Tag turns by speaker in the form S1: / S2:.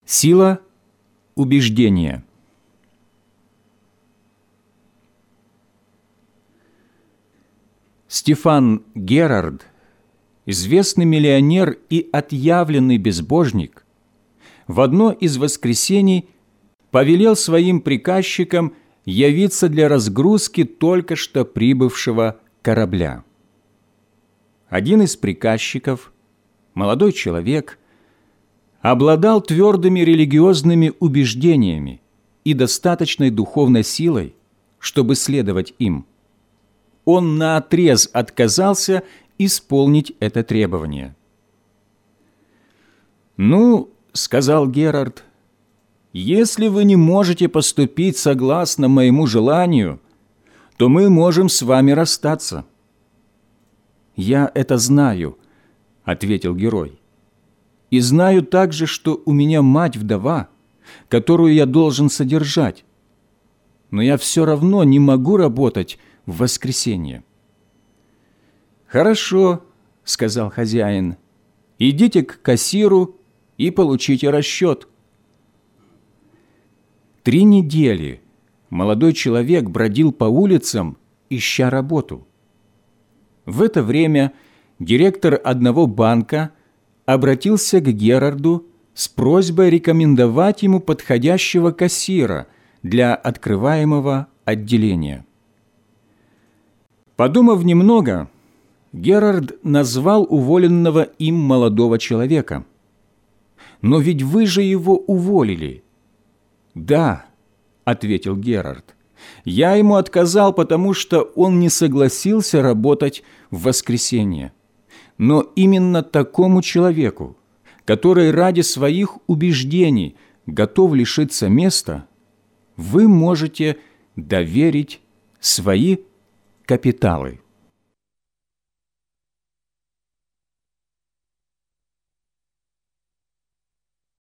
S1: Сила убеждения. Стефан Герард, известный миллионер и отъявленный безбожник, в одно из воскресений повелел своим приказчикам явиться для разгрузки только что прибывшего корабля. Один из приказчиков, молодой человек, обладал твердыми религиозными убеждениями и достаточной духовной силой, чтобы следовать им. Он наотрез отказался исполнить это требование. «Ну, — сказал Герард, — если вы не можете поступить согласно моему желанию, то мы можем с вами расстаться». «Я это знаю, — ответил герой, — и знаю также, что у меня мать-вдова, которую я должен содержать, но я все равно не могу работать в воскресенье». «Хорошо, — сказал хозяин, — идите к кассиру и получите расчет». 3 недели молодой человек бродил по улицам, ища работу. В это время директор одного банка обратился к Герарду с просьбой рекомендовать ему подходящего кассира для открываемого отделения. Подумав немного, Герард назвал уволенного им молодого человека. «Но ведь вы же его уволили». «Да», — ответил Герард, — «я ему отказал, потому что он не согласился работать в воскресенье. Но именно такому человеку, который ради своих убеждений готов лишиться места, вы можете доверить свои капиталы».